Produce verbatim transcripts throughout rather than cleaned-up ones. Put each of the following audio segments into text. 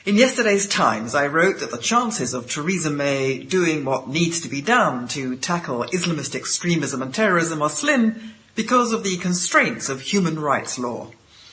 In yesterday's Times, I wrote that the chances of Theresa May doing what needs to be done to tackle Islamist extremism and terrorism are slim because of the constraints of human rights law.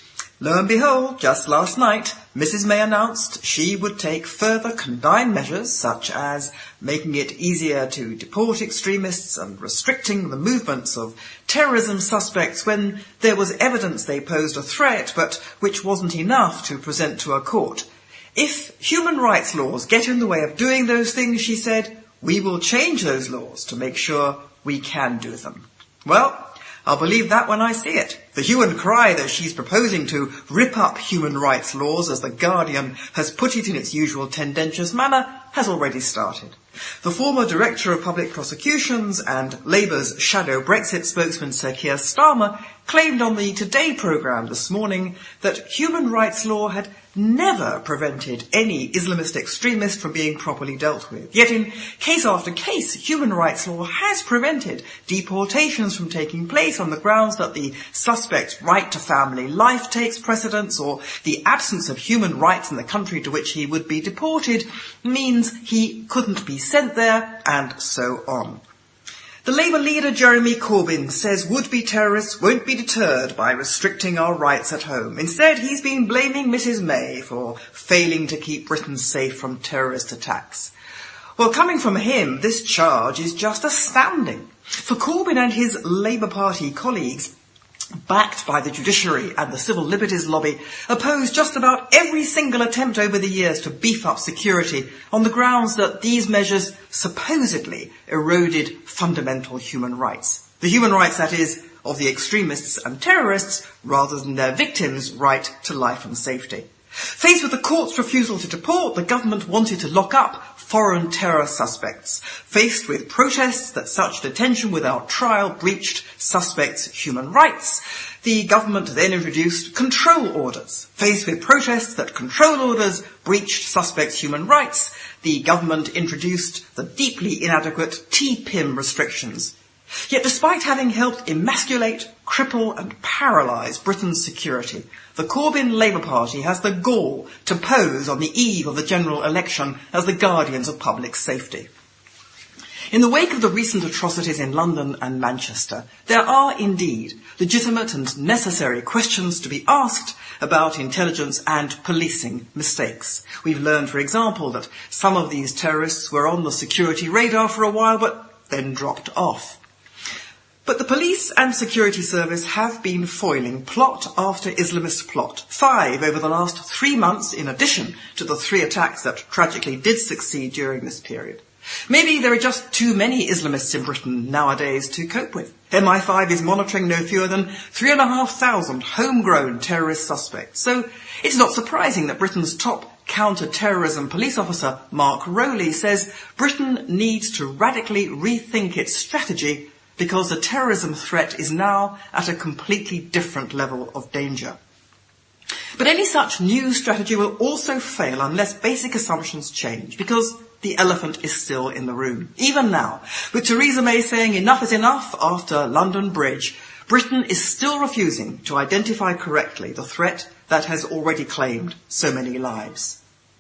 Lo and behold, just last night, Missus May announced she would take further condign measures, such as making it easier to deport extremists and restricting the movements of terrorism suspects when there was evidence they posed a threat, but which wasn't enough to present to a court. If human rights laws get in the way of doing those things, she said, we will change those laws to make sure we can do them. Well, I'll believe that when I see it. The hue and cry that she's proposing to rip up human rights laws, as The Guardian has put it in its usual tendentious manner, has already started. The former Director of Public Prosecutions and Labour's shadow Brexit spokesman Sir Keir Starmer claimed on the Today programme this morning that human rights law had never prevented any Islamist extremist from being properly dealt with. Yet in case after case, human rights law has prevented deportations from taking place on the grounds that the suspect's right to family life takes precedence, or the absence of human rights in the country to which he would be deported means he couldn't be sent there, and so on. The Labour leader Jeremy Corbyn says would-be terrorists won't be deterred by restricting our rights at home. Instead, he's been blaming Missus May for failing to keep Britain safe from terrorist attacks. Well, coming from him, this charge is just astounding. For Corbyn and his Labour Party colleagues, backed by the judiciary and the civil liberties lobby, opposed just about every single attempt over the years to beef up security on the grounds that these measures supposedly eroded fundamental human rights. The human rights, that is, of the extremists and terrorists, rather than their victims' right to life and safety. Faced with the court's refusal to deport, the government wanted to lock up foreign terror suspects. Faced with protests that such detention without trial breached suspects' human rights, the government then introduced control orders. Faced with protests that control orders breached suspects' human rights, the government introduced the deeply inadequate T P I M restrictions. Yet despite having helped emasculate, cripple and paralyse Britain's security, the Corbyn Labour Party has the gall to pose on the eve of the general election as the guardians of public safety. In the wake of the recent atrocities in London and Manchester, there are indeed legitimate and necessary questions to be asked about intelligence and policing mistakes. We've learned, for example, that some of these terrorists were on the security radar for a while but then dropped off. But the police and security service have been foiling plot after Islamist plot. Five over the last three months, in addition to the three attacks that tragically did succeed during this period. Maybe there are just too many Islamists in Britain nowadays to cope with. M I five is monitoring no fewer than three and a half thousand homegrown terrorist suspects. So it's not surprising that Britain's top counter-terrorism police officer, Mark Rowley, says Britain needs to radically rethink its strategy because the terrorism threat is now at a completely different level of danger. But any such new strategy will also fail unless basic assumptions change, because the elephant is still in the room. Even now, with Theresa May saying enough is enough after London Bridge, Britain is still refusing to identify correctly the threat that has already claimed so many lives.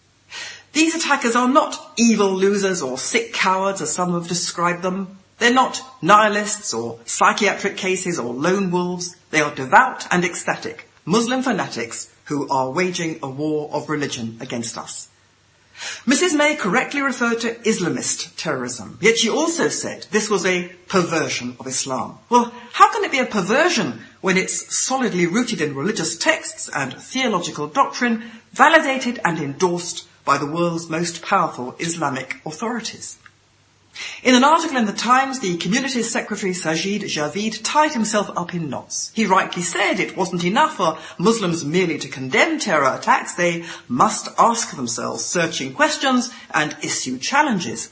These attackers are not evil losers or sick cowards, as some have described them. They're not nihilists or psychiatric cases or lone wolves. They are devout and ecstatic Muslim fanatics who are waging a war of religion against us. Missus May correctly referred to Islamist terrorism, yet she also said this was a perversion of Islam. Well, how can it be a perversion when it's solidly rooted in religious texts and theological doctrine, validated and endorsed by the world's most powerful Islamic authorities? In an article in The Times, the Communities Secretary Sajid Javid tied himself up in knots. He rightly said it wasn't enough for Muslims merely to condemn terror attacks. They must ask themselves searching questions and issue challenges.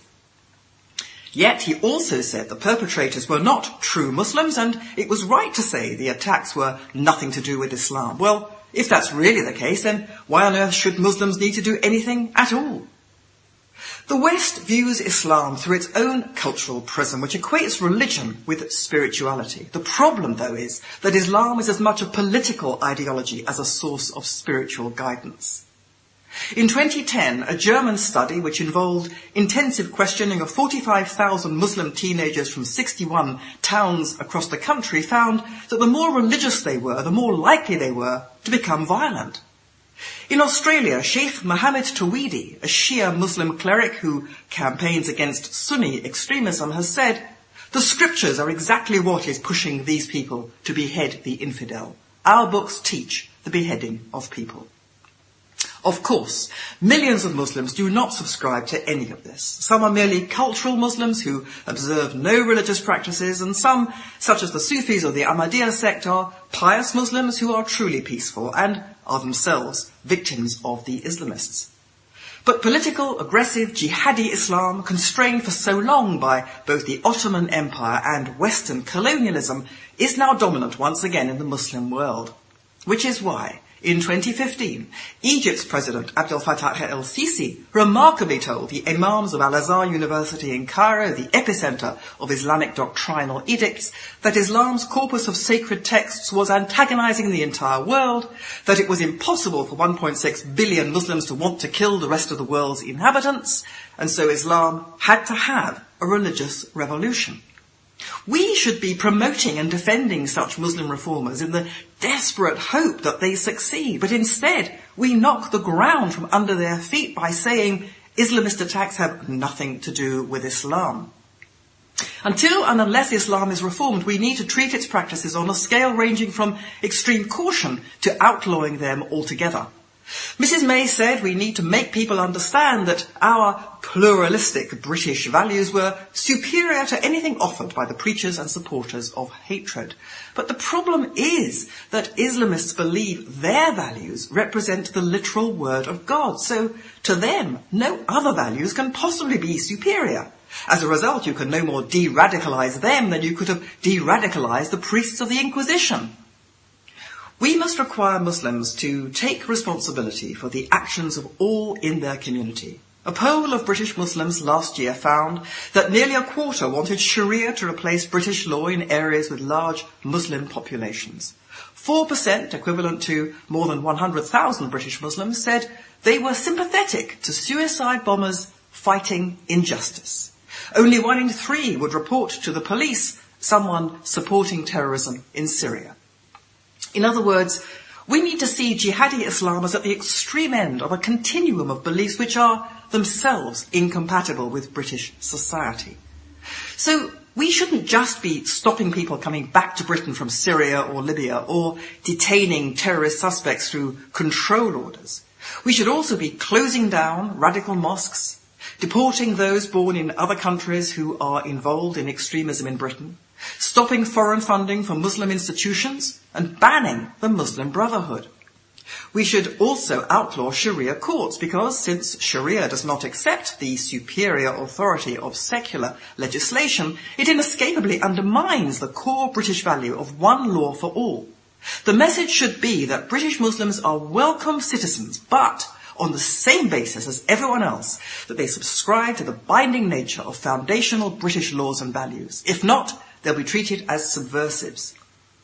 Yet he also said the perpetrators were not true Muslims, and it was right to say the attacks were nothing to do with Islam. Well, if that's really the case, then why on earth should Muslims need to do anything at all? The West views Islam through its own cultural prism, which equates religion with spirituality. The problem, though, is that Islam is as much a political ideology as a source of spiritual guidance. In twenty ten, a German study which involved intensive questioning of forty-five thousand Muslim teenagers from sixty-one towns across the country found that the more religious they were, the more likely they were to become violent. In Australia, Sheikh Mohammed Tawhidi, a Shia Muslim cleric who campaigns against Sunni extremism, has said, "The scriptures are exactly what is pushing these people to behead the infidel. Our books teach the beheading of people." Of course, millions of Muslims do not subscribe to any of this. Some are merely cultural Muslims who observe no religious practices, and some, such as the Sufis or the Ahmadiyya sect, are pious Muslims who are truly peaceful and are themselves victims of the Islamists. But political, aggressive, jihadi Islam, constrained for so long by both the Ottoman Empire and Western colonialism, is now dominant once again in the Muslim world. Which is why, in twenty fifteen, Egypt's President Abdel Fattah el-Sisi remarkably told the imams of Al-Azhar University in Cairo, the epicenter of Islamic doctrinal edicts, that Islam's corpus of sacred texts was antagonizing the entire world, that it was impossible for one point six billion Muslims to want to kill the rest of the world's inhabitants, and so Islam had to have a religious revolution. We should be promoting and defending such Muslim reformers in the desperate hope that they succeed, but instead we knock the ground from under their feet by saying Islamist attacks have nothing to do with Islam. Until and unless Islam is reformed, we need to treat its practices on a scale ranging from extreme caution to outlawing them altogether. Missus May said we need to make people understand that our pluralistic British values were superior to anything offered by the preachers and supporters of hatred. But the problem is that Islamists believe their values represent the literal word of God. So to them, no other values can possibly be superior. As a result, you can no more de-radicalize them than you could have de-radicalized the priests of the Inquisition. We must require Muslims to take responsibility for the actions of all in their community. A poll of British Muslims last year found that nearly a quarter wanted Sharia to replace British law in areas with large Muslim populations. Four percent, equivalent to more than one hundred thousand British Muslims, said they were sympathetic to suicide bombers fighting injustice. Only one in three would report to the police someone supporting terrorism in Syria. In other words, we need to see jihadi Islam as at the extreme end of a continuum of beliefs which are themselves incompatible with British society. So we shouldn't just be stopping people coming back to Britain from Syria or Libya or detaining terrorist suspects through control orders. We should also be closing down radical mosques, deporting those born in other countries who are involved in extremism in Britain, stopping foreign funding for Muslim institutions, and banning the Muslim Brotherhood. We should also outlaw Sharia courts because, since Sharia does not accept the superior authority of secular legislation, it inescapably undermines the core British value of one law for all. The message should be that British Muslims are welcome citizens, but on the same basis as everyone else, that they subscribe to the binding nature of foundational British laws and values. If not, they'll be treated as subversives.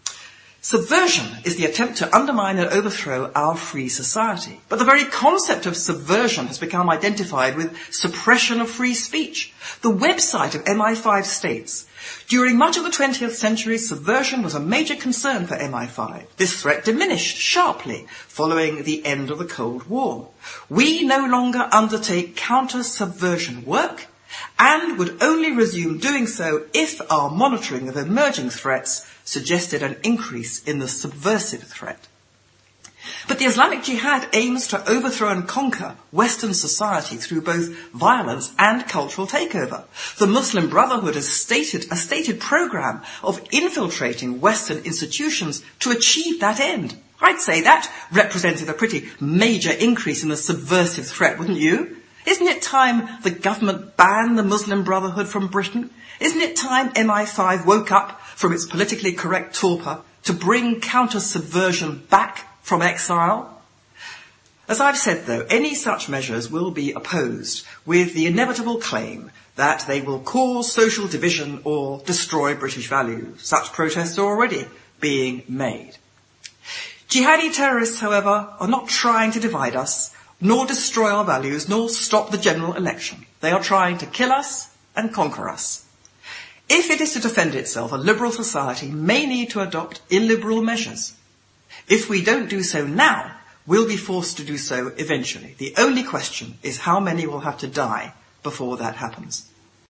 Subversion is the attempt to undermine and overthrow our free society. But the very concept of subversion has become identified with suppression of free speech. The website of M I five states, during much of the twentieth century, subversion was a major concern for M I five. This threat diminished sharply following the end of the Cold War. We no longer undertake counter-subversion work and would only resume doing so if our monitoring of emerging threats suggested an increase in the subversive threat. But the Islamic Jihad aims to overthrow and conquer Western society through both violence and cultural takeover. The Muslim Brotherhood has stated a stated program of infiltrating Western institutions to achieve that end. I'd say that represented a pretty major increase in the subversive threat, wouldn't you? Isn't it time the government banned the Muslim Brotherhood from Britain? Isn't it time M I five woke up from its politically correct torpor to bring counter-subversion back from exile? As I've said, though, any such measures will be opposed with the inevitable claim that they will cause social division or destroy British values. Such protests are already being made. Jihadi terrorists, however, are not trying to divide us nor destroy our values, nor stop the general election. They are trying to kill us and conquer us. If it is to defend itself, a liberal society may need to adopt illiberal measures. If we don't do so now, we'll be forced to do so eventually. The only question is how many will have to die before that happens.